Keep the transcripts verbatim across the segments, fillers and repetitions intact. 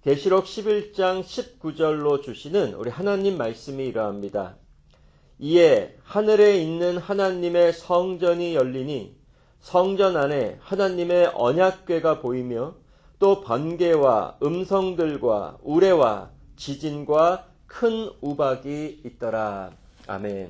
계시록 십일 장 십구 절로 주시는 우리 하나님 말씀이 이러합니다. 이에 하늘에 있는 하나님의 성전이 열리니 성전 안에 하나님의 언약궤가 보이며 또 번개와 음성들과 우레와 지진과 큰 우박이 있더라. 아멘.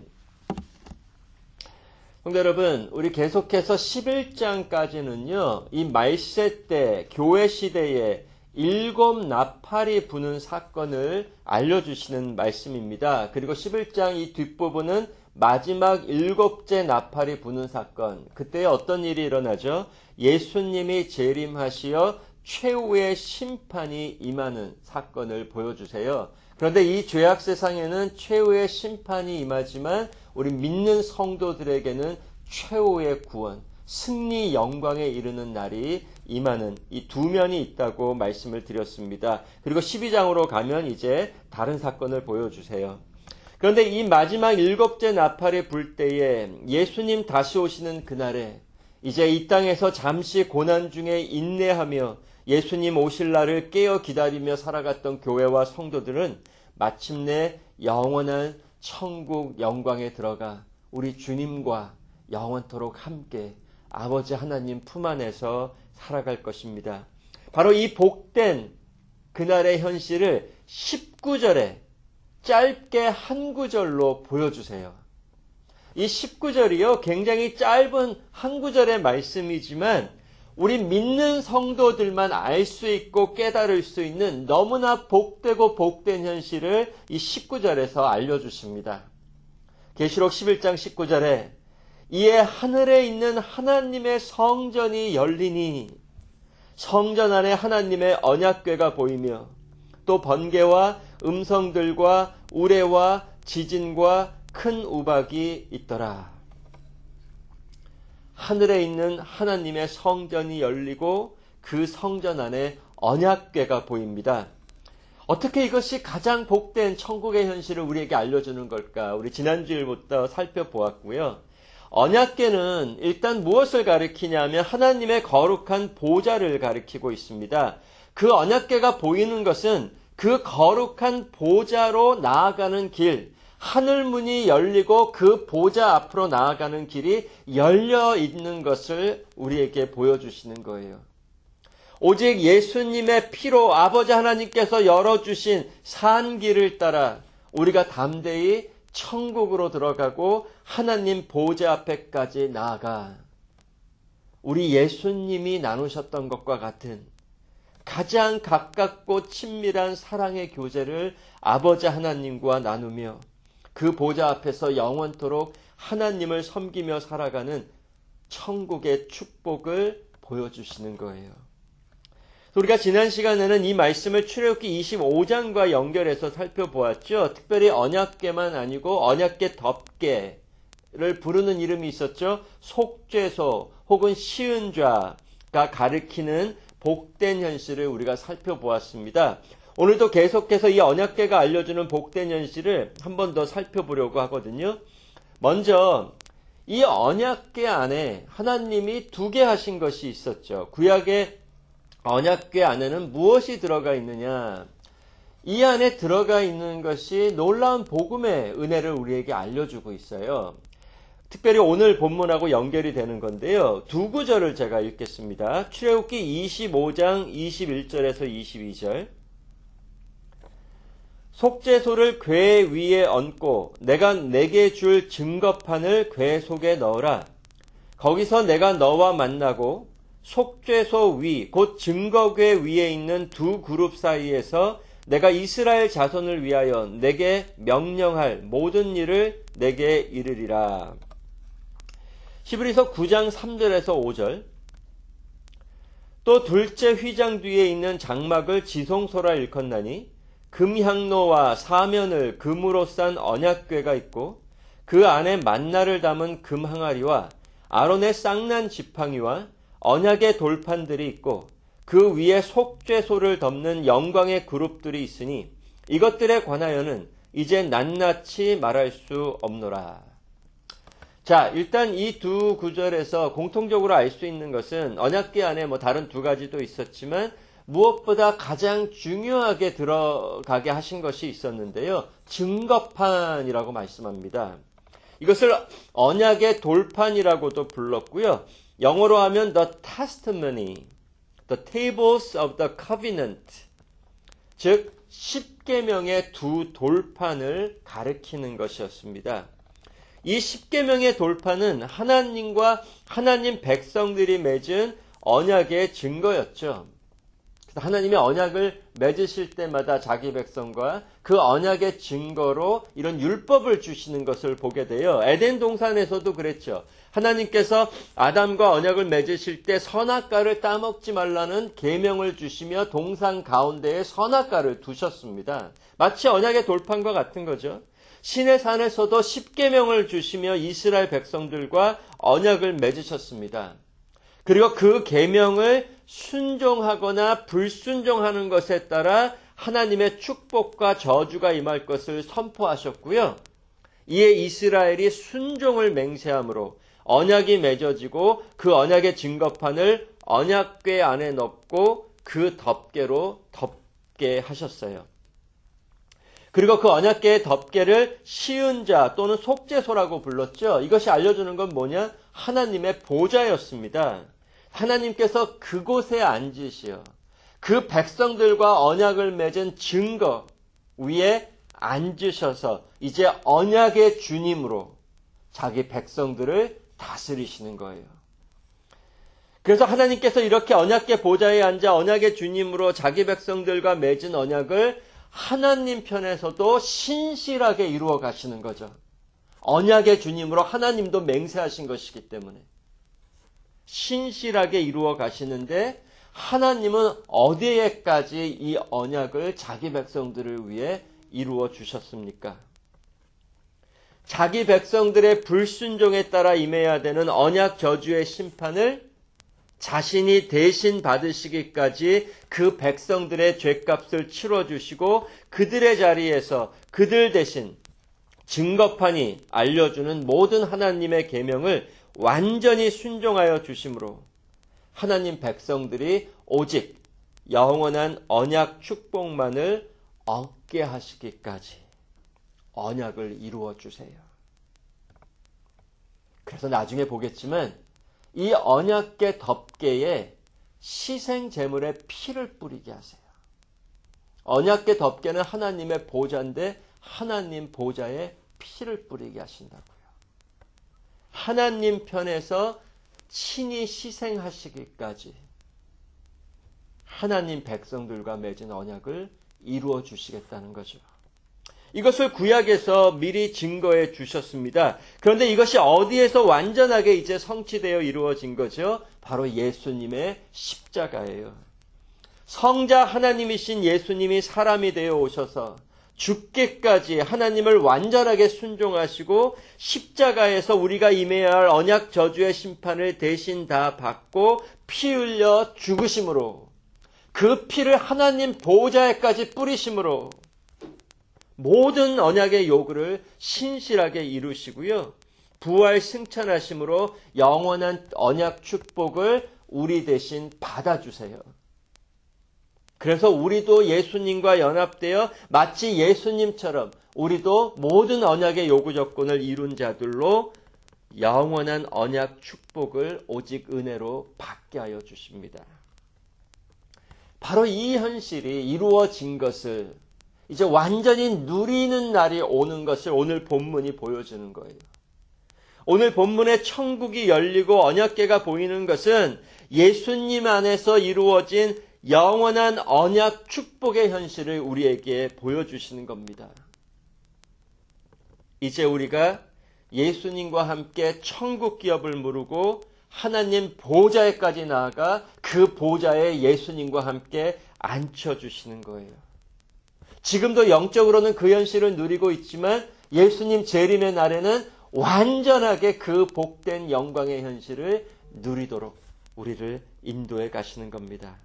성도 여러분, 우리 계속해서 십일 장까지는요, 이 말세 때 교회 시대에 일곱 나팔이 부는 사건을 알려주시는 말씀입니다. 그리고 십일 장 이 뒷부분은 마지막 일곱째 나팔이 부는 사건. 그때 어떤 일이 일어나죠? 예수님이 재림하시어 최후의 심판이 임하는 사건을 보여주세요. 그런데 이 죄악 세상에는 최후의 심판이 임하지만 우리 믿는 성도들에게는 최후의 구원, 승리 영광에 이르는 날이 임하는 이 두 면이 있다고 말씀을 드렸습니다. 그리고 십이 장으로 가면 이제 다른 사건을 보여주세요. 그런데 이 마지막 일곱째 나팔이 불 때에 예수님 다시 오시는 그날에 이제 이 땅에서 잠시 고난 중에 인내하며 예수님 오실 날을 깨어 기다리며 살아갔던 교회와 성도들은 마침내 영원한 천국 영광에 들어가 우리 주님과 영원토록 함께 아버지 하나님 품 안에서 살아갈 것입니다. 바로 이 복된 그날의 현실을 십구 절에 짧게 한 구절로 보여주세요. 이 십구 절이요, 굉장히 짧은 한 구절의 말씀이지만 우리 믿는 성도들만 알 수 있고 깨달을 수 있는 너무나 복되고 복된 현실을 이 십구 절에서 알려주십니다. 계시록 십일 장 십구 절에 이에 하늘에 있는 하나님의 성전이 열리니 성전 안에 하나님의 언약궤가 보이며 또 번개와 음성들과 우레와 지진과 큰 우박이 있더라. 하늘에 있는 하나님의 성전이 열리고 그 성전 안에 언약궤가 보입니다. 어떻게 이것이 가장 복된 천국의 현실을 우리에게 알려주는 걸까? 우리 지난주일부터 살펴보았고요. 언약궤는 일단 무엇을 가리키냐면 하나님의 거룩한 보좌를 가리키고 있습니다. 그 언약궤가 보이는 것은 그 거룩한 보좌로 나아가는 길, 하늘문이 열리고 그 보좌 앞으로 나아가는 길이 열려 있는 것을 우리에게 보여주시는 거예요. 오직 예수님의 피로 아버지 하나님께서 열어주신 산 길을 따라 우리가 담대히 천국으로 들어가고 하나님 보좌 앞에까지 나아가 우리 예수님이 나누셨던 것과 같은 가장 가깝고 친밀한 사랑의 교제를 아버지 하나님과 나누며 그 보좌 앞에서 영원토록 하나님을 섬기며 살아가는 천국의 축복을 보여주시는 거예요. 우리가 지난 시간에는 이 말씀을 출애굽기 이십오 장과 연결해서 살펴보았죠. 특별히 언약궤만 아니고 언약궤 덮개를 부르는 이름이 있었죠. 속죄소 혹은 시은좌가 가리키는 복된 현실을 우리가 살펴보았습니다. 오늘도 계속해서 이 언약궤가 알려주는 복된 현실을 한 번 더 살펴보려고 하거든요. 먼저 이 언약궤 안에 하나님이 두 개 하신 것이 있었죠. 구약의 언약궤 안에는 무엇이 들어가 있느냐? 이 안에 들어가 있는 것이 놀라운 복음의 은혜를 우리에게 알려주고 있어요. 특별히 오늘 본문하고 연결이 되는 건데요. 두 구절을 제가 읽겠습니다. 출애굽기 이십오 장 이십일 절에서 이십이 절. 속죄소를 궤 위에 얹고 내가 내게 줄 증거판을 궤 속에 넣어라. 거기서 내가 너와 만나고 속죄소 위, 곧 증거궤 위에 있는 두 그룹 사이에서 내가 이스라엘 자손을 위하여 내게 명령할 모든 일을 내게 이르리라. 히브리서 구 장 삼 절에서 오 절. 또 둘째 휘장 뒤에 있는 장막을 지성소라 일컫나니 금향로와 사면을 금으로 싼 언약궤가 있고 그 안에 만나를 담은 금항아리와 아론의 쌍난 지팡이와 언약의 돌판들이 있고 그 위에 속죄소를 덮는 영광의 그룹들이 있으니 이것들에 관하여는 이제 낱낱이 말할 수 없노라. 자, 일단 이 두 구절에서 공통적으로 알 수 있는 것은 언약궤 안에 뭐 다른 두 가지도 있었지만 무엇보다 가장 중요하게 들어가게 하신 것이 있었는데요. 증거판이라고 말씀합니다. 이것을 언약의 돌판이라고도 불렀고요. 영어로 하면 the testimony, the tables of the covenant, 즉 십계명의 두 돌판을 가리키는 것이었습니다. 이 십계명의 돌판은 하나님과 하나님 백성들이 맺은 언약의 증거였죠. 하나님이 언약을 맺으실 때마다 자기 백성과 그 언약의 증거로 이런 율법을 주시는 것을 보게 돼요. 에덴 동산에서도 그랬죠. 하나님께서 아담과 언약을 맺으실 때 선악과를 따먹지 말라는 계명을 주시며 동산 가운데에 선악과를 두셨습니다. 마치 언약의 돌판과 같은 거죠. 시내산에서도 십계명을 주시며 이스라엘 백성들과 언약을 맺으셨습니다. 그리고 그 계명을 순종하거나 불순종하는 것에 따라 하나님의 축복과 저주가 임할 것을 선포하셨고요. 이에 이스라엘이 순종을 맹세함으로 언약이 맺어지고 그 언약의 증거판을 언약궤 안에 넣고 그 덮개로 덮게 하셨어요. 그리고 그 언약궤의 덮개를 시은자 또는 속죄소라고 불렀죠. 이것이 알려주는 건 뭐냐? 하나님의 보좌였습니다. 하나님께서 그곳에 앉으시어 그 백성들과 언약을 맺은 증거 위에 앉으셔서 이제 언약의 주님으로 자기 백성들을 다스리시는 거예요. 그래서 하나님께서 이렇게 언약궤 보좌에 앉아 언약의 주님으로 자기 백성들과 맺은 언약을 하나님 편에서도 신실하게 이루어 가시는 거죠. 언약의 주님으로 하나님도 맹세하신 것이기 때문에 신실하게 이루어 가시는데 하나님은 어디에까지 이 언약을 자기 백성들을 위해 이루어 주셨습니까? 자기 백성들의 불순종에 따라 임해야 되는 언약 저주의 심판을 자신이 대신 받으시기까지 그 백성들의 죗값을 치러주시고 그들의 자리에서 그들 대신 증거판이 알려주는 모든 하나님의 계명을 완전히 순종하여 주심으로 하나님 백성들이 오직 영원한 언약 축복만을 얻게 하시기까지 언약을 이루어 주세요. 그래서 나중에 보겠지만 이 언약궤 덮개에 희생 제물의 피를 뿌리게 하세요. 언약궤 덮개는 하나님의 보좌인데 하나님 보좌에 피를 뿌리게 하신다고요. 하나님 편에서 친히 희생하시기까지 하나님 백성들과 맺은 언약을 이루어 주시겠다는 거죠. 이것을 구약에서 미리 증거해 주셨습니다. 그런데 이것이 어디에서 완전하게 이제 성취되어 이루어진 거죠? 바로 예수님의 십자가예요. 성자 하나님이신 예수님이 사람이 되어 오셔서 죽기까지 하나님을 완전하게 순종하시고 십자가에서 우리가 임해야 할 언약 저주의 심판을 대신 다 받고 피 흘려 죽으심으로 그 피를 하나님 보좌에까지 뿌리심으로 모든 언약의 요구를 신실하게 이루시고요. 부활 승천하심으로 영원한 언약 축복을 우리 대신 받아주세요. 그래서 우리도 예수님과 연합되어 마치 예수님처럼 우리도 모든 언약의 요구 조건을 이룬 자들로 영원한 언약 축복을 오직 은혜로 받게 하여 주십니다. 바로 이 현실이 이루어진 것을 이제 완전히 누리는 날이 오는 것을 오늘 본문이 보여주는 거예요. 오늘 본문의 천국이 열리고 언약궤가 보이는 것은 예수님 안에서 이루어진 영원한 언약 축복의 현실을 우리에게 보여주시는 겁니다. 이제 우리가 예수님과 함께 천국 기업을 무르고 하나님 보좌에까지 나아가 그 보좌에 예수님과 함께 앉혀주시는 거예요. 지금도 영적으로는 그 현실을 누리고 있지만 예수님 재림의 날에는 완전하게 그 복된 영광의 현실을 누리도록 우리를 인도해 가시는 겁니다.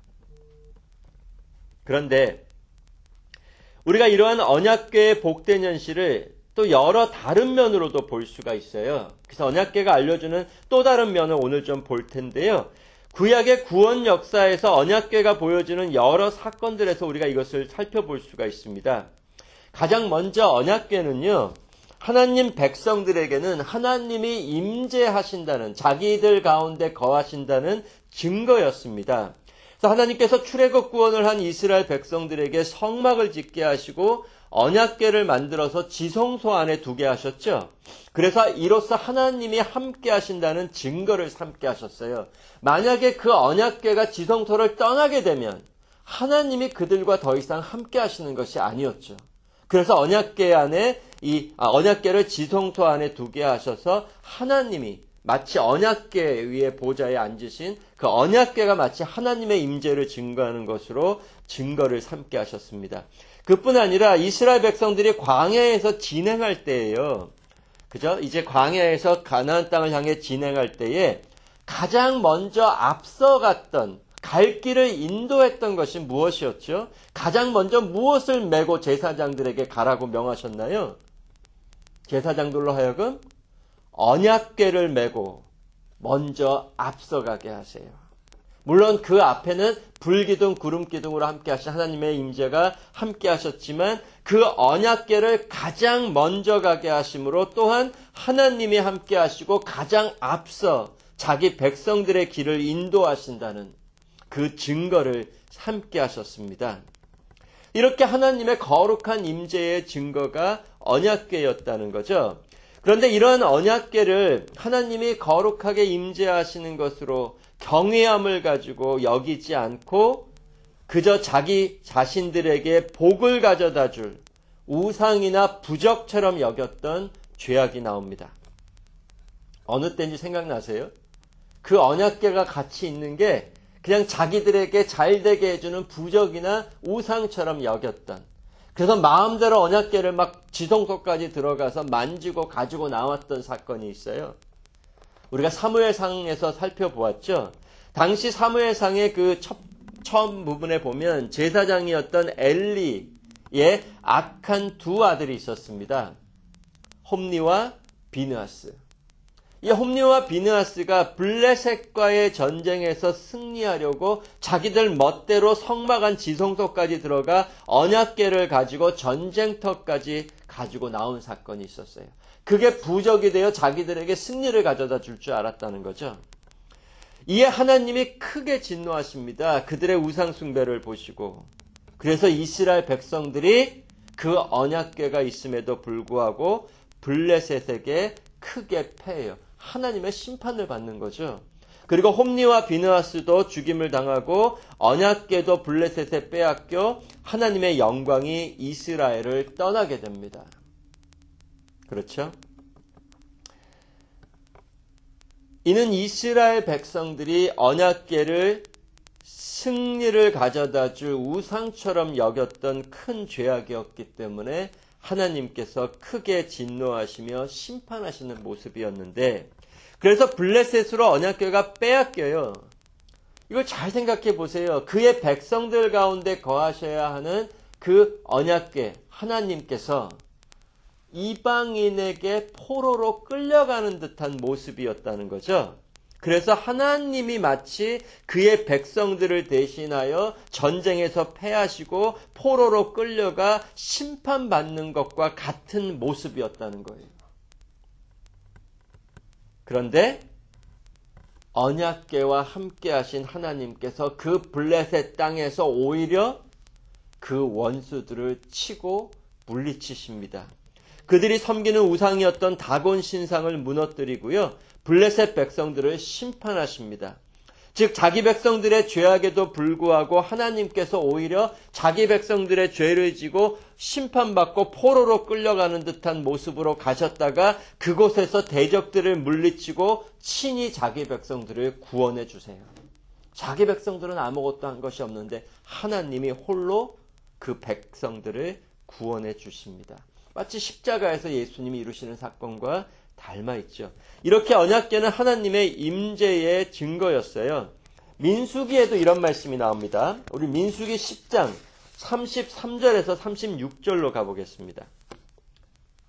그런데 우리가 이러한 언약궤의 복된 현실을 또 여러 다른 면으로도 볼 수가 있어요. 그래서 언약궤가 알려주는 또 다른 면을 오늘 좀 볼 텐데요. 구약의 구원 역사에서 언약궤가 보여주는 여러 사건들에서 우리가 이것을 살펴볼 수가 있습니다. 가장 먼저 언약궤는요, 하나님 백성들에게는 하나님이 임재하신다는, 자기들 가운데 거하신다는 증거였습니다. 그래서 하나님께서 출애굽 구원을 한 이스라엘 백성들에게 성막을 짓게 하시고 언약궤를 만들어서 지성소 안에 두게 하셨죠. 그래서 이로써 하나님이 함께 하신다는 증거를 삼게 하셨어요. 만약에 그 언약궤가 지성소를 떠나게 되면 하나님이 그들과 더 이상 함께 하시는 것이 아니었죠. 그래서 언약궤 안에 이 아, 언약궤를 지성소 안에 두게 하셔서 하나님이 마치 언약궤 위에 보좌에 앉으신 그 언약궤가 마치 하나님의 임재를 증거하는 것으로 증거를 삼게 하셨습니다. 그뿐 아니라 이스라엘 백성들이 광야에서 진행할 때예요. 그죠? 이제 광야에서 가나안 땅을 향해 진행할 때에 가장 먼저 앞서갔던, 갈 길을 인도했던 것이 무엇이었죠? 가장 먼저 무엇을 메고 제사장들에게 가라고 명하셨나요? 제사장들로 하여금 언약궤를 메고 먼저 앞서가게 하세요. 물론 그 앞에는 불기둥, 구름기둥으로 함께 하신 하나님의 임재가 함께 하셨지만 그 언약궤를 가장 먼저 가게 하심으로 또한 하나님이 함께 하시고 가장 앞서 자기 백성들의 길을 인도하신다는 그 증거를 함께 하셨습니다. 이렇게 하나님의 거룩한 임재의 증거가 언약궤였다는 거죠. 그런데 이러한 언약궤를 하나님이 거룩하게 임재하시는 것으로 경외함을 가지고 여기지 않고 그저 자기 자신들에게 복을 가져다 줄 우상이나 부적처럼 여겼던 죄악이 나옵니다. 어느 때인지 생각나세요? 그 언약궤가 같이 있는 게 그냥 자기들에게 잘되게 해주는 부적이나 우상처럼 여겼던, 그래서 마음대로 언약궤를 막 지성소까지 들어가서 만지고 가지고 나왔던 사건이 있어요. 우리가 사무엘상에서 살펴보았죠. 당시 사무엘상의 그 첫, 처음 부분에 보면 제사장이었던 엘리의 악한 두 아들이 있었습니다. 홈니와 비느하스. 이 홈니와 비느하스가 블레셋과의 전쟁에서 승리하려고 자기들 멋대로 성막 안 지성소까지 들어가 언약궤를 가지고 전쟁터까지 가지고 나온 사건이 있었어요. 그게 부적이 되어 자기들에게 승리를 가져다 줄 줄 알았다는 거죠. 이에 하나님이 크게 진노하십니다. 그들의 우상 숭배를 보시고. 그래서 이스라엘 백성들이 그 언약궤가 있음에도 불구하고 블레셋에게 크게 패해요. 하나님의 심판을 받는 거죠. 그리고 홈니와 비느하스도 죽임을 당하고 언약궤도 블레셋에 빼앗겨 하나님의 영광이 이스라엘을 떠나게 됩니다. 그렇죠? 이는 이스라엘 백성들이 언약궤를 승리를 가져다 줄 우상처럼 여겼던 큰 죄악이었기 때문에 하나님께서 크게 진노하시며 심판하시는 모습이었는데, 그래서 블레셋으로 언약궤가 빼앗겨요. 이걸 잘 생각해 보세요. 그의 백성들 가운데 거하셔야 하는 그 언약궤, 하나님께서 이방인에게 포로로 끌려가는 듯한 모습이었다는 거죠. 그래서 하나님이 마치 그의 백성들을 대신하여 전쟁에서 패하시고 포로로 끌려가 심판받는 것과 같은 모습이었다는 거예요. 그런데 언약궤와 함께 하신 하나님께서 그 블레셋 땅에서 오히려 그 원수들을 치고 물리치십니다. 그들이 섬기는 우상이었던 다곤 신상을 무너뜨리고요. 블레셋 백성들을 심판하십니다. 즉 자기 백성들의 죄악에도 불구하고 하나님께서 오히려 자기 백성들의 죄를 지고 심판받고 포로로 끌려가는 듯한 모습으로 가셨다가 그곳에서 대적들을 물리치고 친히 자기 백성들을 구원해 주세요. 자기 백성들은 아무것도 한 것이 없는데 하나님이 홀로 그 백성들을 구원해 주십니다. 마치 십자가에서 예수님이 이루시는 사건과 닮아있죠. 이렇게 언약궤는 하나님의 임재의 증거였어요. 민수기에도 이런 말씀이 나옵니다. 우리 민수기 십 장 삼십삼 절에서 삼십육 절로 가보겠습니다.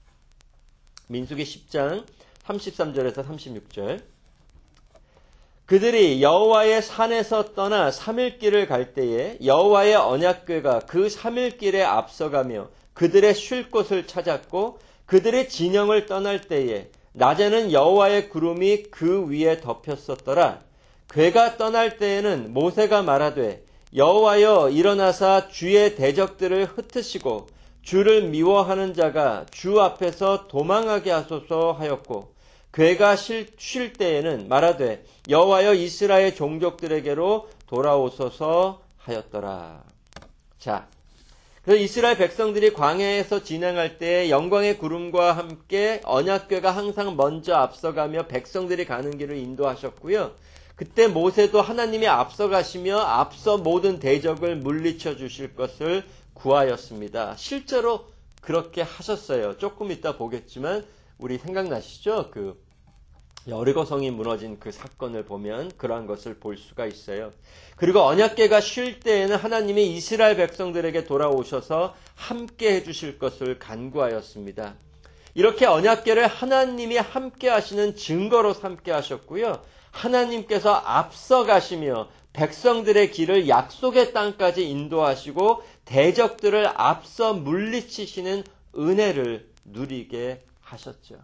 민수기 십 장 삼십삼 절에서 삼십육 절. 그들이 여호와의 산에서 떠나 삼일길을 갈 때에 여호와의 언약궤가 그 삼일길에 앞서가며 그들의 쉴 곳을 찾았고 그들의 진영을 떠날 때에 낮에는 여호와의 구름이 그 위에 덮였었더라. 궤가 떠날 때에는 모세가 말하되 여호와여 일어나사 주의 대적들을 흩으시고 주를 미워하는 자가 주 앞에서 도망하게 하소서 하였고 궤가 쉴 때에는 말하되 여호와여 이스라엘 종족들에게로 돌아오소서 하였더라. 자, 그래서 이스라엘 백성들이 광야에서 진행할 때 영광의 구름과 함께 언약궤가 항상 먼저 앞서가며 백성들이 가는 길을 인도하셨고요. 그때 모세도 하나님이 앞서가시며 앞서 모든 대적을 물리쳐 주실 것을 구하였습니다. 실제로 그렇게 하셨어요. 조금 이따 보겠지만 우리 생각나시죠? 그 여리고성이 무너진 그 사건을 보면 그러한 것을 볼 수가 있어요. 그리고 언약궤가 쉴 때에는 하나님이 이스라엘 백성들에게 돌아오셔서 함께 해주실 것을 간구하였습니다. 이렇게 언약궤를 하나님이 함께 하시는 증거로 삼게 하셨고요. 하나님께서 앞서가시며 백성들의 길을 약속의 땅까지 인도하시고 대적들을 앞서 물리치시는 은혜를 누리게 하셨죠.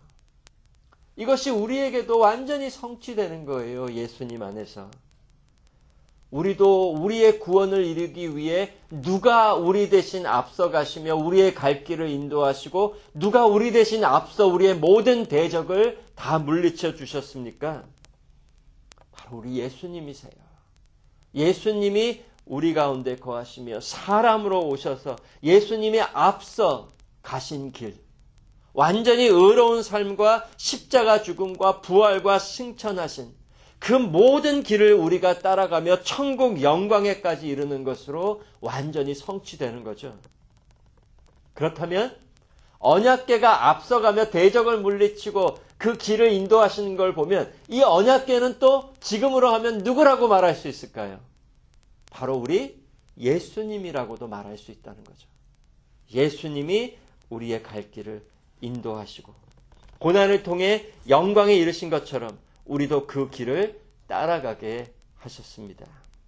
이것이 우리에게도 완전히 성취되는 거예요. 예수님 안에서. 우리도 우리의 구원을 이루기 위해 누가 우리 대신 앞서가시며 우리의 갈 길을 인도하시고 누가 우리 대신 앞서 우리의 모든 대적을 다 물리쳐 주셨습니까? 바로 우리 예수님이세요. 예수님이 우리 가운데 거하시며 사람으로 오셔서 예수님이 앞서 가신 길, 완전히 의로운 삶과 십자가 죽음과 부활과 승천하신 그 모든 길을 우리가 따라가며 천국 영광에까지 이르는 것으로 완전히 성취되는 거죠. 그렇다면 언약궤가 앞서가며 대적을 물리치고 그 길을 인도하시는 걸 보면 이 언약궤는 또 지금으로 하면 누구라고 말할 수 있을까요? 바로 우리 예수님이라고도 말할 수 있다는 거죠. 예수님이 우리의 갈 길을 인도하시고 고난을 통해 영광에 이르신 것처럼 우리도 그 길을 따라가게 하셨습니다.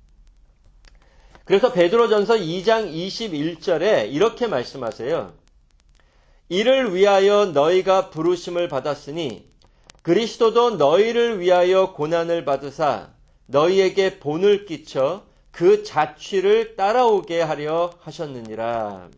그래서 베드로전서 이 장 이십일 절에 이렇게 말씀하세요. 이를 위하여 너희가 부르심을 받았으니 그리스도도 너희를 위하여 고난을 받으사 너희에게 본을 끼쳐 그 자취를 따라오게 하려 하셨느니라.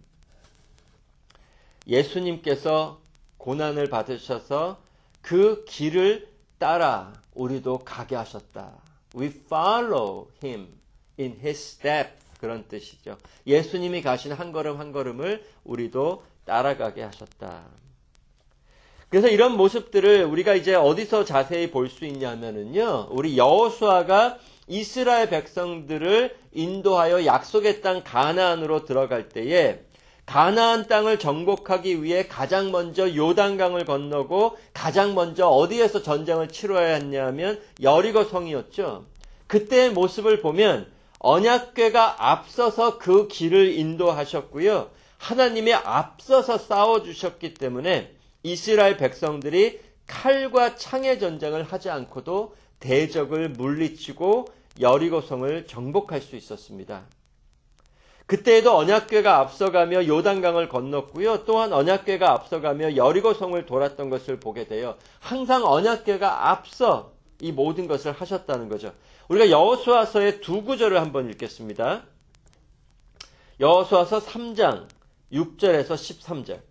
예수님께서 고난을 받으셔서 그 길을 따라 우리도 가게 하셨다. We follow him in his step. 그런 뜻이죠. 예수님이 가신 한 걸음 한 걸음을 우리도 따라가게 하셨다. 그래서 이런 모습들을 우리가 이제 어디서 자세히 볼 수 있냐면은요, 우리 여호수아가 이스라엘 백성들을 인도하여 약속의 땅 가나안으로 들어갈 때에 가나안 땅을 정복하기 위해 가장 먼저 요단강을 건너고 가장 먼저 어디에서 전쟁을 치러야 했냐면 여리고 성이었죠. 그때의 모습을 보면 언약궤가 앞서서 그 길을 인도하셨고요. 하나님이 앞서서 싸워주셨기 때문에 이스라엘 백성들이 칼과 창의 전쟁을 하지 않고도 대적을 물리치고 여리고성을 정복할 수 있었습니다. 그때에도 언약궤가 앞서가며 요단강을 건넜고요. 또한 언약궤가 앞서가며 여리고성을 돌았던 것을 보게 돼요. 항상 언약궤가 앞서 이 모든 것을 하셨다는 거죠. 우리가 여호수아서의 두 구절을 한번 읽겠습니다. 여호수아서 삼 장 육 절에서 십삼 절.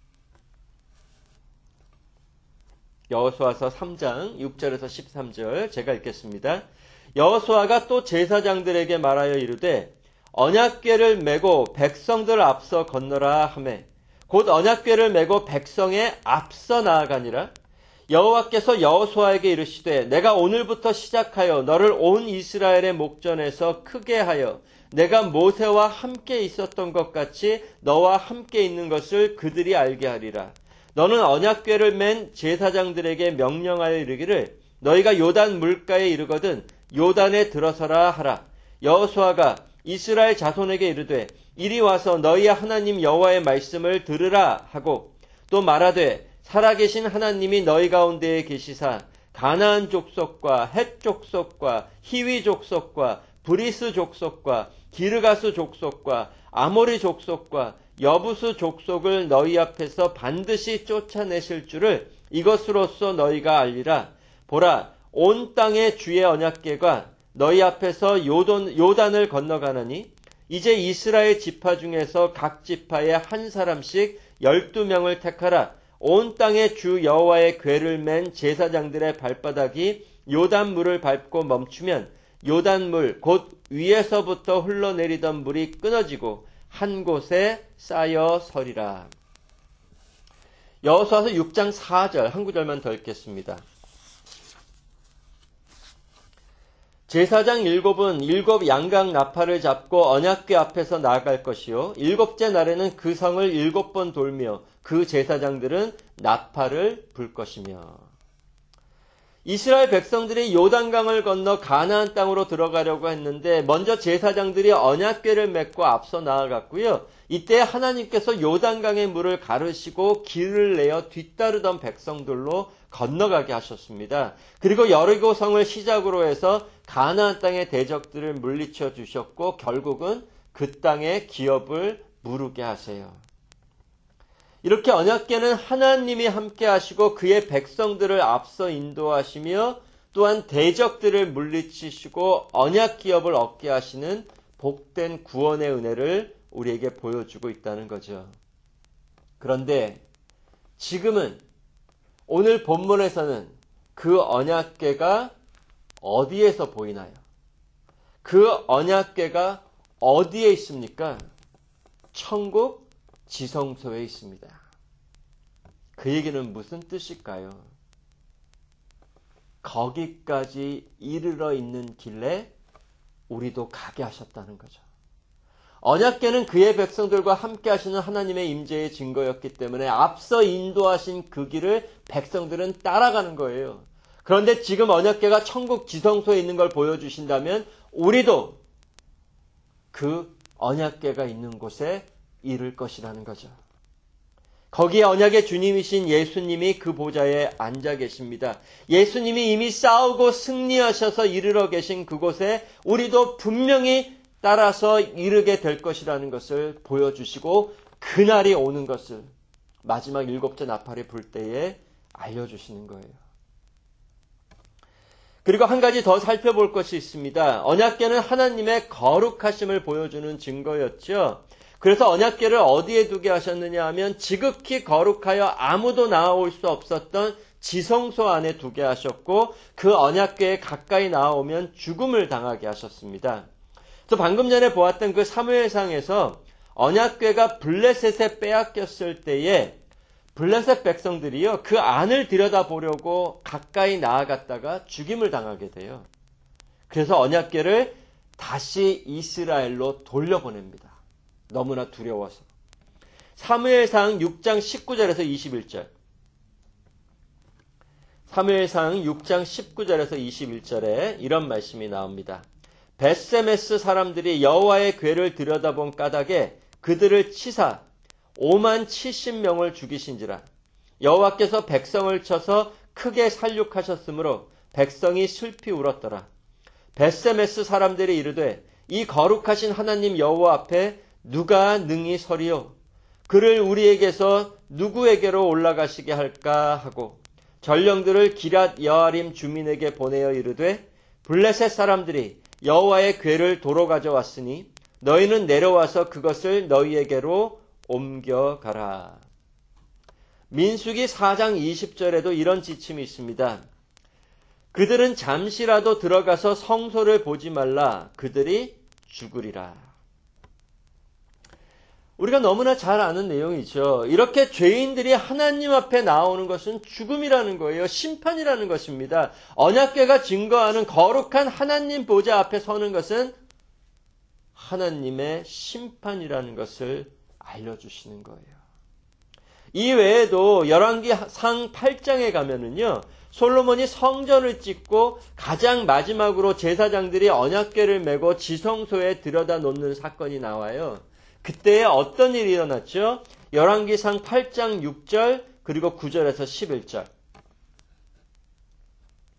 여호수아서 삼 장 육 절에서 십삼 절 제가 읽겠습니다. 여호수아가 또 제사장들에게 말하여 이르되 언약궤를 메고 백성들 앞서 건너라 하매 곧 언약궤를 메고 백성의 앞서 나아가니라. 여호와께서 여호수아에게 이르시되 내가 오늘부터 시작하여 너를 온 이스라엘의 목전에서 크게 하여 내가 모세와 함께 있었던 것 같이 너와 함께 있는 것을 그들이 알게 하리라. 너는 언약궤를 맨 제사장들에게 명령하여 이르기를 너희가 요단 물가에 이르거든 요단에 들어서라 하라. 여호수아가 이스라엘 자손에게 이르되 이리 와서 너희의 하나님 여호와의 말씀을 들으라 하고 또 말하되 살아계신 하나님이 너희 가운데에 계시사 가나안 족속과 헷 족속과 히위 족속과 브리스 족속과 기르가스 족속과 아모리 족속과 여부스 족속을 너희 앞에서 반드시 쫓아내실 줄을 이것으로써 너희가 알리라. 보라, 온 땅의 주의 언약궤가 너희 앞에서 요단, 요단을 건너가느니 이제 이스라엘 지파 중에서 각 지파에 한 사람씩 열두 명을 택하라. 온 땅의 주 여호와의 궤를 맨 제사장들의 발바닥이 요단물을 밟고 멈추면 요단물 곧 위에서부터 흘러내리던 물이 끊어지고 한 곳에 쌓여 서리라. 여호수아서 육 장 사 절 한 구절만 더 읽겠습니다. 제사장 일곱은 일곱 양각 나팔을 잡고 언약궤 앞에서 나아갈 것이요 일곱째 날에는 그 성을 일곱 번 돌며 그 제사장들은 나팔을 불 것이며. 이스라엘 백성들이 요단강을 건너 가나안 땅으로 들어가려고 했는데 먼저 제사장들이 언약궤를 메고 앞서 나아갔고요. 이때 하나님께서 요단강의 물을 가르시고 길을 내어 뒤따르던 백성들로 건너가게 하셨습니다. 그리고 여리고 성을 시작으로 해서 가나안 땅의 대적들을 물리쳐 주셨고 결국은 그 땅의 기업을 무르게 하세요. 이렇게 언약궤는 하나님이 함께 하시고 그의 백성들을 앞서 인도하시며 또한 대적들을 물리치시고 언약 기업을 얻게 하시는 복된 구원의 은혜를 우리에게 보여주고 있다는 거죠. 그런데 지금은 오늘 본문에서는 그 언약궤가 어디에서 보이나요? 그 언약궤가 어디에 있습니까? 천국 지성소에 있습니다. 그 얘기는 무슨 뜻일까요? 거기까지 이르러 있는 길에 우리도 가게 하셨다는 거죠. 언약궤는 그의 백성들과 함께 하시는 하나님의 임재의 증거였기 때문에 앞서 인도하신 그 길을 백성들은 따라가는 거예요. 그런데 지금 언약궤가 천국 지성소에 있는 걸 보여주신다면 우리도 그 언약궤가 있는 곳에 이룰 것이라는 거죠. 거기에 언약의 주님이신 예수님이 그 보좌에 앉아 계십니다. 예수님이 이미 싸우고 승리하셔서 이르러 계신 그곳에 우리도 분명히 따라서 이르게 될 것이라는 것을 보여주시고 그날이 오는 것을 마지막 일곱째 나팔이 불 때에 알려주시는 거예요. 그리고 한 가지 더 살펴볼 것이 있습니다. 언약궤는 하나님의 거룩하심을 보여주는 증거였죠. 그래서 언약궤를 어디에 두게 하셨느냐 하면 지극히 거룩하여 아무도 나아올 수 없었던 지성소 안에 두게 하셨고 그 언약궤에 가까이 나아오면 죽음을 당하게 하셨습니다. 또 방금 전에 보았던 그 사무엘상에서 언약궤가 블레셋에 빼앗겼을 때에 블레셋 백성들이요 그 안을 들여다보려고 가까이 나아갔다가 죽임을 당하게 돼요. 그래서 언약궤를 다시 이스라엘로 돌려보냅니다. 너무나 두려워서. 사무엘상 육 장 십구 절에서 이십일 절. 사무엘상 육 장 십구 절에서 이십일 절에 이런 말씀이 나옵니다. 벳세메스 사람들이 여호와의 궤를 들여다본 까닭에 그들을 치사 오만 칠십 명을 죽이신지라. 여호와께서 백성을 쳐서 크게 살육하셨으므로 백성이 슬피 울었더라. 벳세메스 사람들이 이르되 이 거룩하신 하나님 여호와 앞에 누가 능히 서리요? 그를 우리에게서 누구에게로 올라가시게 할까 하고 전령들을 기랏 여아림 주민에게 보내어 이르되 블레셋 사람들이 여호와의 궤를 도로 가져왔으니 너희는 내려와서 그것을 너희에게로 옮겨가라. 민수기 사 장 이십 절에도 이런 지침이 있습니다. 그들은 잠시라도 들어가서 성소를 보지 말라. 그들이 죽으리라. 우리가 너무나 잘 아는 내용이죠. 이렇게 죄인들이 하나님 앞에 나오는 것은 죽음이라는 거예요. 심판이라는 것입니다. 언약궤가 증거하는 거룩한 하나님 보좌 앞에 서는 것은 하나님의 심판이라는 것을 알려주시는 거예요. 이 외에도 열왕기상 팔 장에 가면은요, 솔로몬이 성전을 짓고 가장 마지막으로 제사장들이 언약궤를 메고 지성소에 들여다 놓는 사건이 나와요. 그때 어떤 일이 일어났죠? 열왕기상 팔 장 육 절 그리고 구 절에서 십일 절.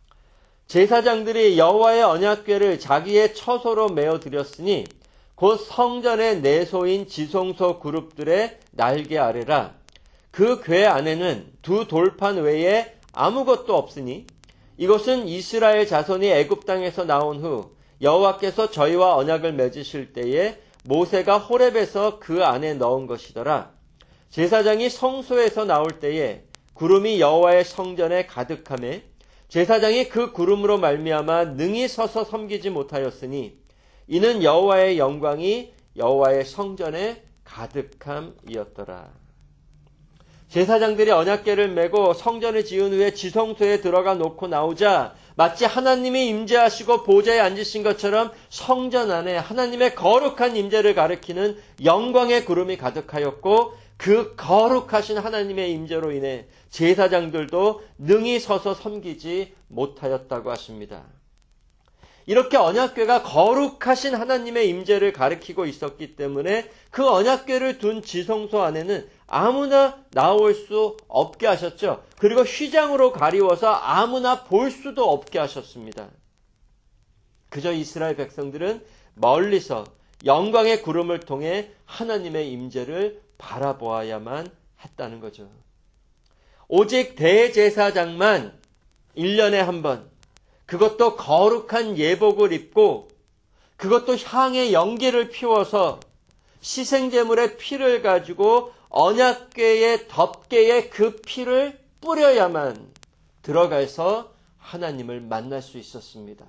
제사장들이 여호와의 언약궤를 자기의 처소로 메어 드렸으니 곧 성전의 내소인 지성소 그룹들의 날개 아래라. 그 궤 안에는 두 돌판 외에 아무것도 없으니 이것은 이스라엘 자손이 애굽 땅에서 나온 후 여호와께서 저희와 언약을 맺으실 때에 모세가 호렙에서 그 안에 넣은 것이더라. 제사장이 성소에서 나올 때에 구름이 여호와의 성전에 가득하매 제사장이 그 구름으로 말미암아 능히 서서 섬기지 못하였으니 이는 여호와의 영광이 여호와의 성전에 가득함이었더라. 제사장들이 언약궤를 메고 성전을 지은 후에 지성소에 들어가 놓고 나오자 마치 하나님이 임재하시고 보좌에 앉으신 것처럼 성전 안에 하나님의 거룩한 임재를 가리키는 영광의 구름이 가득하였고 그 거룩하신 하나님의 임재로 인해 제사장들도 능히 서서 섬기지 못하였다고 하십니다. 이렇게 언약궤가 거룩하신 하나님의 임재를 가리키고 있었기 때문에 그 언약궤를 둔 지성소 안에는 아무나 나올 수 없게 하셨죠. 그리고 휘장으로 가리워서 아무나 볼 수도 없게 하셨습니다. 그저 이스라엘 백성들은 멀리서 영광의 구름을 통해 하나님의 임재를 바라보아야만 했다는 거죠. 오직 대제사장만 일 년에 한 번, 그것도 거룩한 예복을 입고 그것도 향의 연기를 피워서 희생제물의 피를 가지고 언약궤의 덮개에 그 피를 뿌려야만 들어가서 하나님을 만날 수 있었습니다.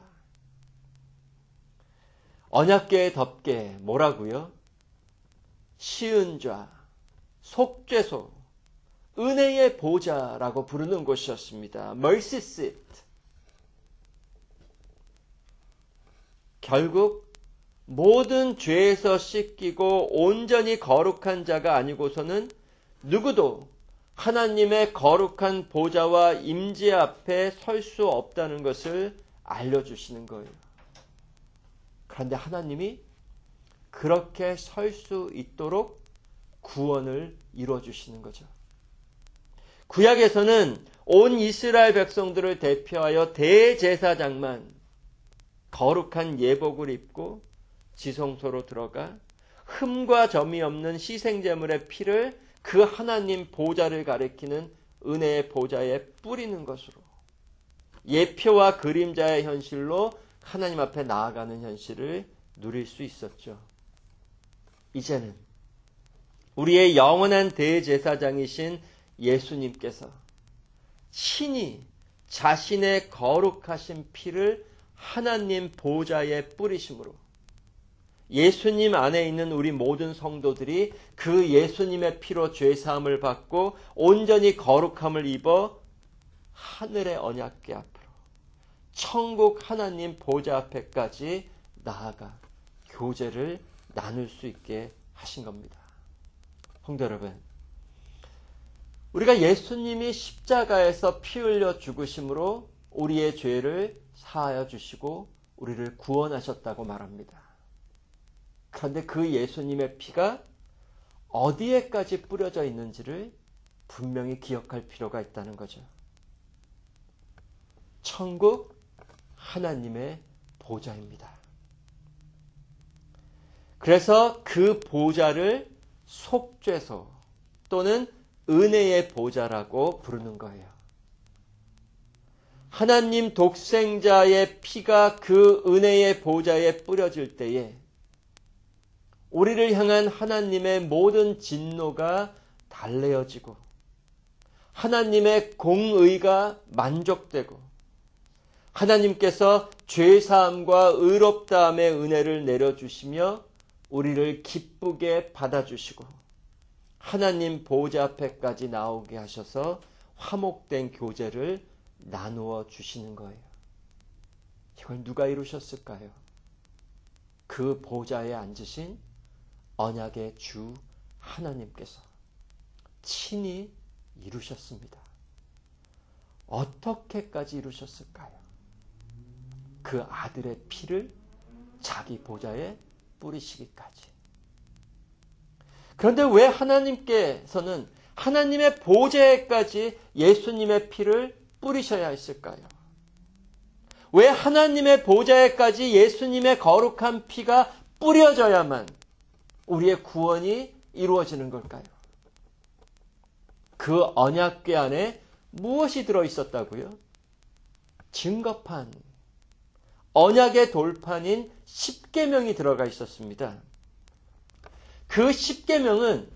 언약궤의 덮개 뭐라고요? 시은좌, 속죄소, 은혜의 보좌라고 부르는 곳이었습니다. Mercy seat. 결국 모든 죄에서 씻기고 온전히 거룩한 자가 아니고서는 누구도 하나님의 거룩한 보좌와 임재 앞에 설 수 없다는 것을 알려주시는 거예요. 그런데 하나님이 그렇게 설 수 있도록 구원을 이루어주시는 거죠. 구약에서는 온 이스라엘 백성들을 대표하여 대제사장만 거룩한 예복을 입고 지성소로 들어가 흠과 점이 없는 희생제물의 피를 그 하나님 보좌를 가리키는 은혜의 보좌에 뿌리는 것으로 예표와 그림자의 현실로 하나님 앞에 나아가는 현실을 누릴 수 있었죠. 이제는 우리의 영원한 대제사장이신 예수님께서 친히 자신의 거룩하신 피를 하나님 보좌에 뿌리심으로 예수님 안에 있는 우리 모든 성도들이 그 예수님의 피로 죄사함을 받고 온전히 거룩함을 입어 하늘의 언약궤 앞으로 천국 하나님 보좌 앞에까지 나아가 교제를 나눌 수 있게 하신 겁니다. 성도 여러분, 우리가 예수님이 십자가에서 피 흘려 죽으심으로 우리의 죄를 사하여 주시고 우리를 구원하셨다고 말합니다. 그런데 그 예수님의 피가 어디에까지 뿌려져 있는지를 분명히 기억할 필요가 있다는 거죠. 천국 하나님의 보좌입니다. 그래서 그 보좌를 속죄소 또는 은혜의 보좌라고 부르는 거예요. 하나님 독생자의 피가 그 은혜의 보좌에 뿌려질 때에 우리를 향한 하나님의 모든 진노가 달래어지고 하나님의 공의가 만족되고 하나님께서 죄사함과 의롭다함의 은혜를 내려주시며 우리를 기쁘게 받아주시고 하나님 보좌 앞에까지 나오게 하셔서 화목된 교제를 나누어 주시는 거예요. 이걸 누가 이루셨을까요? 그 보좌에 앉으신 언약의 주 하나님께서 친히 이루셨습니다. 어떻게까지 이루셨을까요? 그 아들의 피를 자기 보좌에 뿌리시기까지. 그런데 왜 하나님께서는 하나님의 보좌에까지 예수님의 피를 뿌리셔야 했을까요? 왜 하나님의 보좌에까지 예수님의 거룩한 피가 뿌려져야만 우리의 구원이 이루어지는 걸까요? 그 언약궤 안에 무엇이 들어있었다고요? 증거판, 언약의 돌판인 십계명이 들어가 있었습니다. 그 십계명은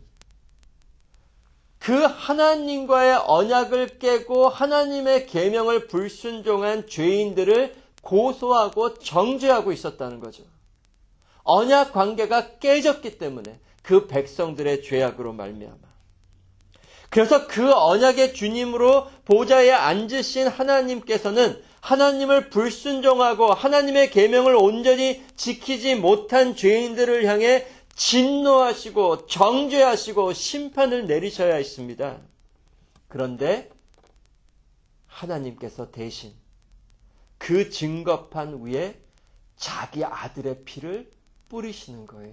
그 하나님과의 언약을 깨고 하나님의 계명을 불순종한 죄인들을 고소하고 정죄하고 있었다는 거죠. 언약 관계가 깨졌기 때문에 그 백성들의 죄악으로 말미암아. 그래서 그 언약의 주님으로 보좌에 앉으신 하나님께서는 하나님을 불순종하고 하나님의 계명을 온전히 지키지 못한 죄인들을 향해 진노하시고 정죄하시고 심판을 내리셔야 했습니다. 그런데 하나님께서 대신 그 증거판 위에 자기 아들의 피를 뿌리시는 거예요.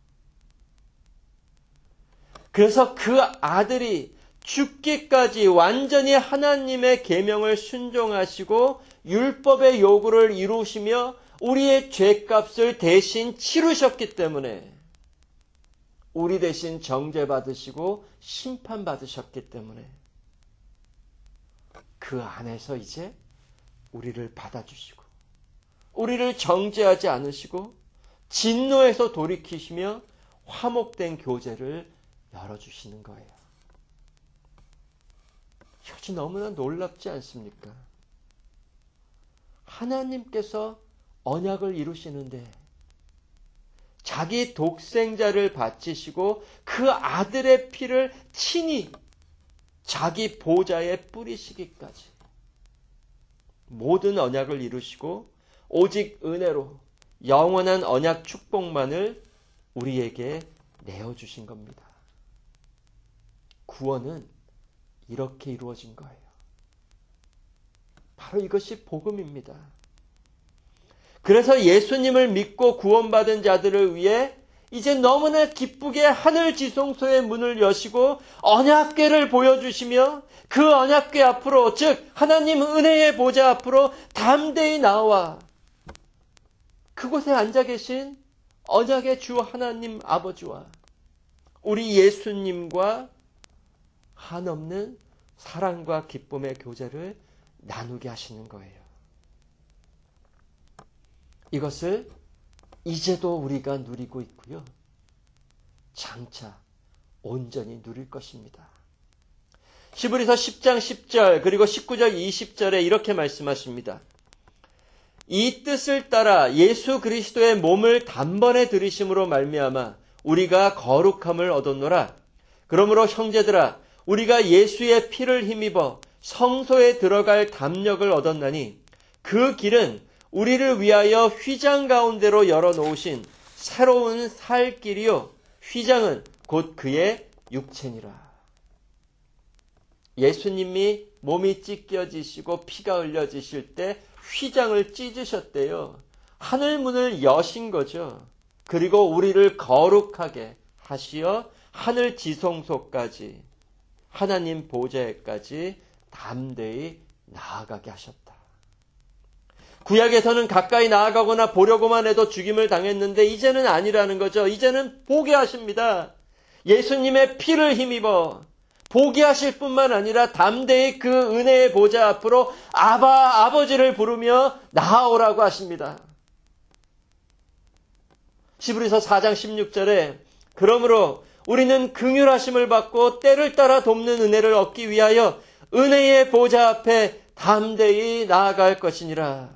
그래서 그 아들이 죽기까지 완전히 하나님의 계명을 순종하시고 율법의 요구를 이루시며 우리의 죄값을 대신 치르셨기 때문에 우리 대신 정죄받으시고 심판받으셨기 때문에 그 안에서 이제 우리를 받아주시고 우리를 정죄하지 않으시고 진노에서 돌이키시며 화목된 교제를 열어주시는 거예요. 이것이 너무나 놀랍지 않습니까? 하나님께서 언약을 이루시는데 자기 독생자를 바치시고 그 아들의 피를 친히 자기 보좌에 뿌리시기까지 모든 언약을 이루시고 오직 은혜로 영원한 언약 축복만을 우리에게 내어주신 겁니다. 구원은 이렇게 이루어진 거예요. 바로 이것이 복음입니다. 그래서 예수님을 믿고 구원받은 자들을 위해 이제 너무나 기쁘게 하늘 지성소의 문을 여시고 언약궤를 보여주시며 그 언약궤 앞으로, 즉 하나님 은혜의 보좌 앞으로 담대히 나와 그곳에 앉아 계신 언약의 주 하나님 아버지와 우리 예수님과 한없는 사랑과 기쁨의 교제를 나누게 하시는 거예요. 이것을 이제도 우리가 누리고 있고요. 장차 온전히 누릴 것입니다. 히브리서 십 장 십 절 그리고 십구 절 이십 절에 이렇게 말씀하십니다. 이 뜻을 따라 예수 그리스도의 몸을 단번에 들이심으로 말미암아 우리가 거룩함을 얻었노라. 그러므로 형제들아 우리가 예수의 피를 힘입어 성소에 들어갈 담력을 얻었나니 그 길은 우리를 위하여 휘장 가운데로 열어놓으신 새로운 살 길이요 휘장은 곧 그의 육체니라. 예수님이 몸이 찢겨지시고 피가 흘려지실 때 휘장을 찢으셨대요. 하늘문을 여신 거죠. 그리고 우리를 거룩하게 하시어 하늘 지성소까지 하나님 보좌에까지 담대히 나아가게 하셨다. 구약에서는 가까이 나아가거나 보려고만 해도 죽임을 당했는데 이제는 아니라는 거죠. 이제는 보게 하십니다. 예수님의 피를 힘입어 보게 하실 뿐만 아니라 담대히 그 은혜의 보좌 앞으로 아바 아버지를 부르며 나아오라고 하십니다. 히브리서 사 장 십육 절에 그러므로 우리는 긍휼하심을 받고 때를 따라 돕는 은혜를 얻기 위하여 은혜의 보좌 앞에 담대히 나아갈 것이니라.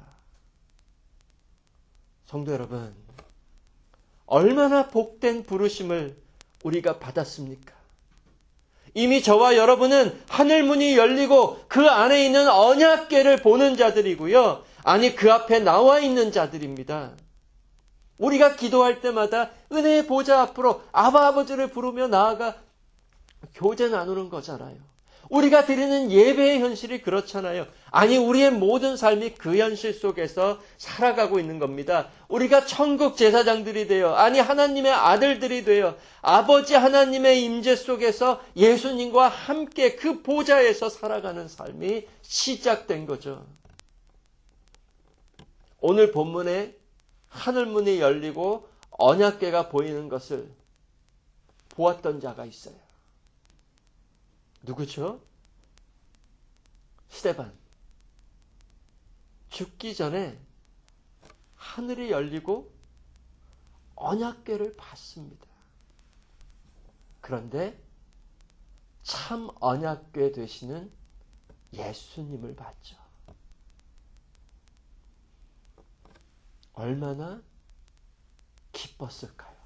성도 여러분, 얼마나 복된 부르심을 우리가 받았습니까? 이미 저와 여러분은 하늘문이 열리고 그 안에 있는 언약궤를 보는 자들이고요. 아니 그 앞에 나와 있는 자들입니다. 우리가 기도할 때마다 은혜의 보좌 앞으로 아바 아버지를 부르며 나아가 교제 나누는 거잖아요. 우리가 드리는 예배의 현실이 그렇잖아요. 아니 우리의 모든 삶이 그 현실 속에서 살아가고 있는 겁니다. 우리가 천국 제사장들이 되어 아니 하나님의 아들들이 되어 아버지 하나님의 임재 속에서 예수님과 함께 그 보좌에서 살아가는 삶이 시작된 거죠. 오늘 본문에 하늘문이 열리고 언약궤가 보이는 것을 보았던 자가 있어요. 누구죠? 스데반. 죽기 전에 하늘이 열리고 언약궤를 봤습니다. 그런데 참 언약궤 되시는 예수님을 봤죠. 얼마나 기뻤을까요?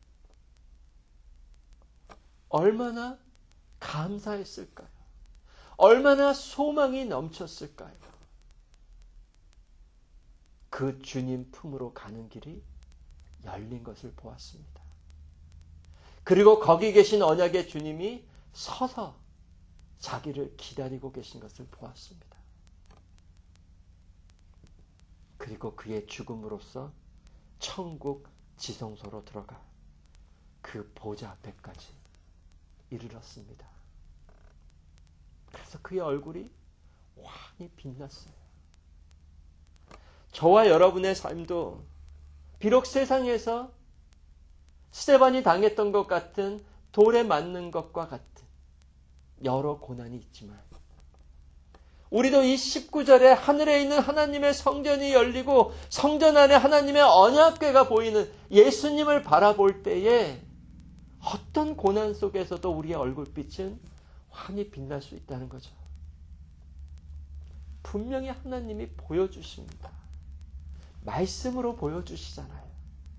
얼마나 감사했을까요? 얼마나 소망이 넘쳤을까요? 그 주님 품으로 가는 길이 열린 것을 보았습니다. 그리고 거기 계신 언약의 주님이 서서 자기를 기다리고 계신 것을 보았습니다. 그리고 그의 죽음으로써 천국 지성소로 들어가 그 보좌 앞에까지 이르렀습니다. 그래서 그의 얼굴이 환히 빛났어요. 저와 여러분의 삶도 비록 세상에서 스데반이 당했던 것 같은 돌에 맞는 것과 같은 여러 고난이 있지만 우리도 이 십구 절에 하늘에 있는 하나님의 성전이 열리고 성전 안에 하나님의 언약궤가 보이는 예수님을 바라볼 때에 어떤 고난 속에서도 우리의 얼굴빛은 환히 빛날 수 있다는 거죠. 분명히 하나님이 보여주십니다. 말씀으로 보여주시잖아요.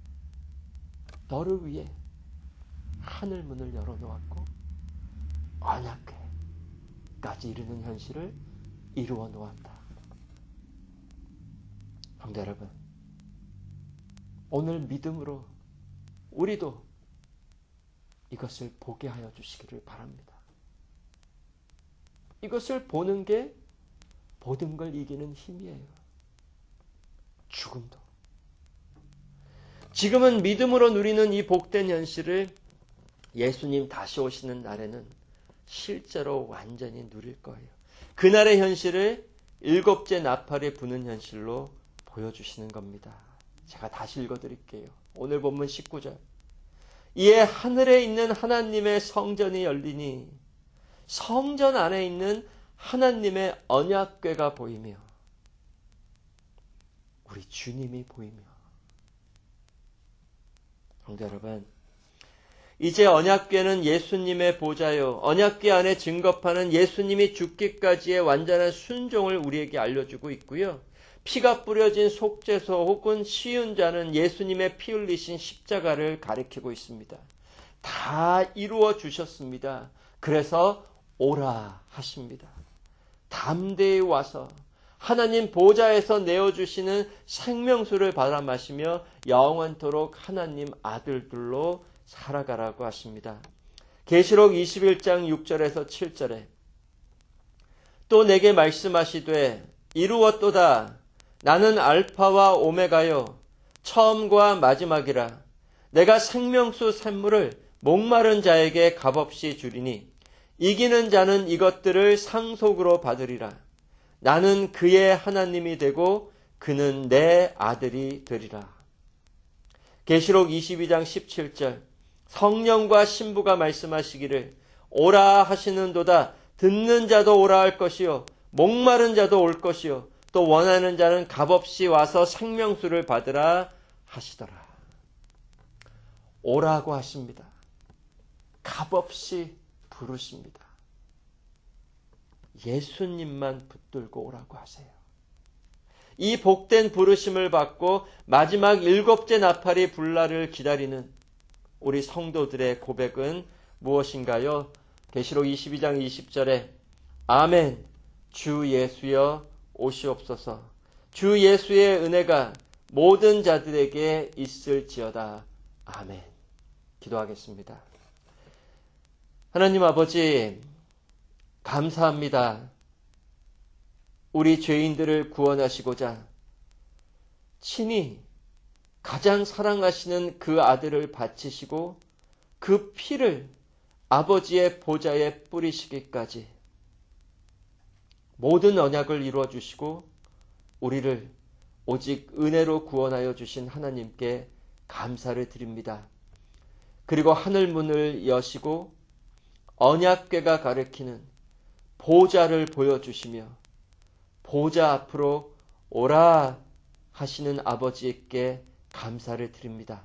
너를 위해 하늘 문을 열어놓았고 언약궤까지 이르는 현실을 이루어 놓았다. 성도 여러분, 오늘 믿음으로 우리도 이것을 보게 하여 주시기를 바랍니다. 이것을 보는 게 모든 걸 이기는 힘이에요. 죽음도. 지금은 믿음으로 누리는 이 복된 현실을 예수님 다시 오시는 날에는 실제로 완전히 누릴 거예요. 그날의 현실을 일곱째 나팔에 부는 현실로 보여주시는 겁니다. 제가 다시 읽어드릴게요. 오늘 본문 십구 절. 이에 하늘에 있는 하나님의 성전이 열리니 성전 안에 있는 하나님의 언약궤가 보이며 우리 주님이 보이며. 성도 여러분, 이제 언약궤는 예수님의 보좌요, 언약궤 안에 증거파는 예수님이 죽기까지의 완전한 순종을 우리에게 알려주고 있고요. 피가 뿌려진 속죄소 혹은 시은자는 예수님의 피 흘리신 십자가를 가리키고 있습니다. 다 이루어 주셨습니다. 그래서 오라 하십니다. 담대히 와서 하나님 보좌에서 내어주시는 생명수를 받아 마시며 영원토록 하나님 아들들로 살아가라고 하십니다. 계시록 이십일 장 육 절에서 칠 절에 또 내게 말씀하시되 이루었도다. 나는 알파와 오메가요 처음과 마지막이라. 내가 생명수 샘물을 목마른 자에게 값없이 주리니 이기는 자는 이것들을 상속으로 받으리라. 나는 그의 하나님이 되고 그는 내 아들이 되리라. 계시록 이십이 장 십칠 절 성령과 신부가 말씀하시기를 오라 하시는도다. 듣는 자도 오라 할 것이요 목마른 자도 올 것이요 또 원하는 자는 값없이 와서 생명수를 받으라 하시더라. 오라고 하십니다. 값없이 부르십니다. 예수님만 붙들고 오라고 하세요. 이 복된 부르심을 받고 마지막 일곱째 나팔이 불 날을 기다리는 우리 성도들의 고백은 무엇인가요? 계시록 이십이 장 이십 절에 아멘 주 예수여 오시옵소서. 주 예수의 은혜가 모든 자들에게 있을지어다. 아멘. 기도하겠습니다. 하나님 아버지, 감사합니다. 우리 죄인들을 구원하시고자 친히 가장 사랑하시는 그 아들을 바치시고 그 피를 아버지의 보좌에 뿌리시기까지 모든 언약을 이루어 주시고 우리를 오직 은혜로 구원하여 주신 하나님께 감사를 드립니다. 그리고 하늘문을 여시고 언약궤가 가리키는 보좌를 보여주시며 보좌 앞으로 오라 하시는 아버지께 감사를 드립니다.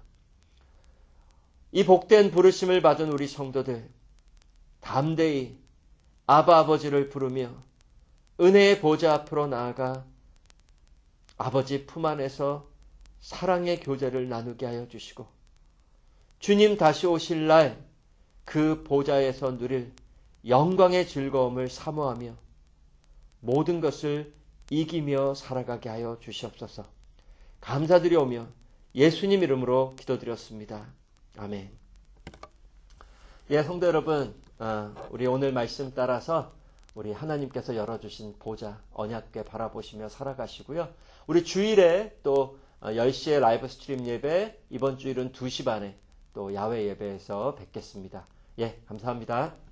이 복된 부르심을 받은 우리 성도들 담대히 아바 아버지를 부르며 은혜의 보좌 앞으로 나아가 아버지 품 안에서 사랑의 교제를 나누게 하여 주시고 주님 다시 오실 날 그 보좌에서 누릴 영광의 즐거움을 사모하며 모든 것을 이기며 살아가게 하여 주시옵소서. 감사드리오며 예수님 이름으로 기도드렸습니다. 아멘. 예, 성도 여러분, 우리 오늘 말씀 따라서 우리 하나님께서 열어주신 보좌 언약궤 바라보시며 살아가시고요. 우리 주일에 또 열 시에 라이브 스트림 예배, 이번 주일은 두 시 반에 또 야외 예배에서 뵙겠습니다. 예, 감사합니다.